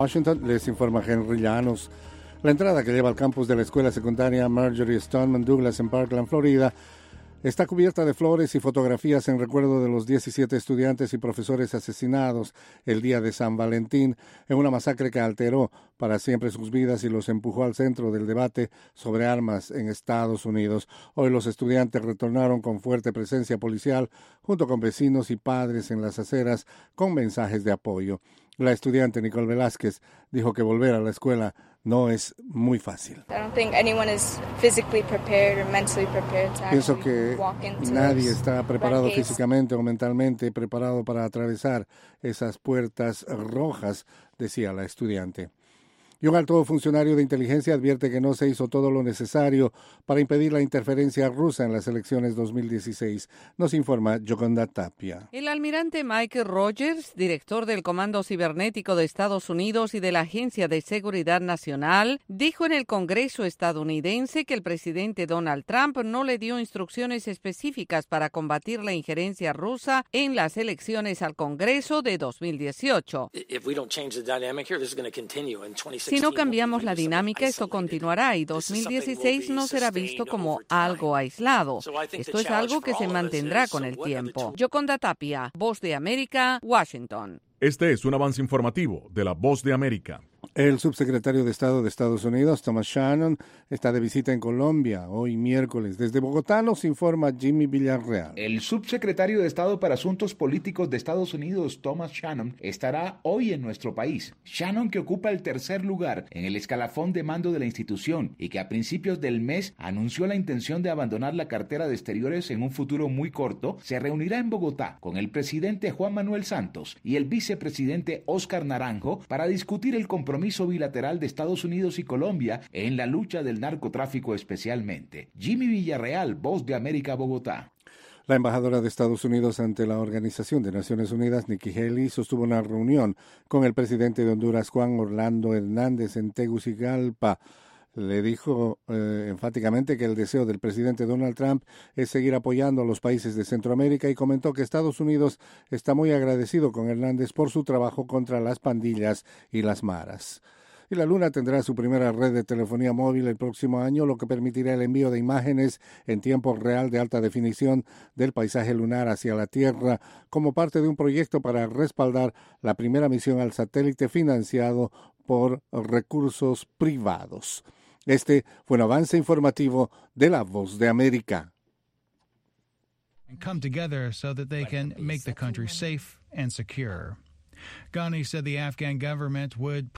Washington, les informa Henry Llanos. La entrada que lleva al campus de la escuela secundaria Marjory Stoneman Douglas en Parkland, Florida, está cubierta de flores y fotografías en recuerdo de los 17 estudiantes y profesores asesinados el día de San Valentín en una masacre que alteró para siempre sus vidas y los empujó al centro del debate sobre armas en Estados Unidos. Hoy los estudiantes retornaron con fuerte presencia policial junto con vecinos y padres en las aceras con mensajes de apoyo. La estudiante Nicole Velázquez dijo que volver a la escuela no es muy fácil. Pienso que nadie está preparado físicamente o mentalmente preparado para atravesar esas puertas rojas, decía la estudiante. Y un alto funcionario de inteligencia advierte que no se hizo todo lo necesario para impedir la interferencia rusa en las elecciones 2016. Nos informa Yoconda Tapia. El almirante Mike Rogers, director del Comando Cibernético de Estados Unidos y de la Agencia de Seguridad Nacional, dijo en el Congreso estadounidense que el presidente Donald Trump no le dio instrucciones específicas para combatir la injerencia rusa en las elecciones al Congreso de 2018. Si no cambiamos la dinámica, esto continuará y 2016 no será visto como algo aislado. Esto es algo que se mantendrá con el tiempo. Yoconda Tapia, Voz de América, Washington. Este es un avance informativo de la Voz de América. El subsecretario de Estado de Estados Unidos, Thomas Shannon, está de visita en Colombia hoy miércoles. Desde Bogotá nos informa Jimmy Villarreal. El subsecretario de Estado para Asuntos Políticos de Estados Unidos, Thomas Shannon, estará hoy en nuestro país. Shannon, que ocupa el tercer lugar en el escalafón de mando de la institución y que a principios del mes anunció la intención de abandonar la cartera de Exteriores en un futuro muy corto, se reunirá en Bogotá con el presidente Juan Manuel Santos y el vicepresidente Óscar Naranjo para discutir el compromiso bilateral de Estados Unidos y Colombia en la lucha del narcotráfico especialmente. Jimmy Villarreal, Voz de América, Bogotá. La embajadora de Estados Unidos ante la Organización de Naciones Unidas, Nikki Haley, sostuvo una reunión con el presidente de Honduras, Juan Orlando Hernández, en Tegucigalpa. Le dijo enfáticamente que el deseo del presidente Donald Trump es seguir apoyando a los países de Centroamérica y comentó que Estados Unidos está muy agradecido con Hernández por su trabajo contra las pandillas y las maras. Y la Luna tendrá su primera red de telefonía móvil el próximo año, lo que permitirá el envío de imágenes en tiempo real de alta definición del paisaje lunar hacia la Tierra, como parte de un proyecto para respaldar la primera misión al satélite financiado por recursos privados. Este fue un avance informativo de La Voz de América. Come together so that they can make the country safe and secure. Ghani said the Afghan government would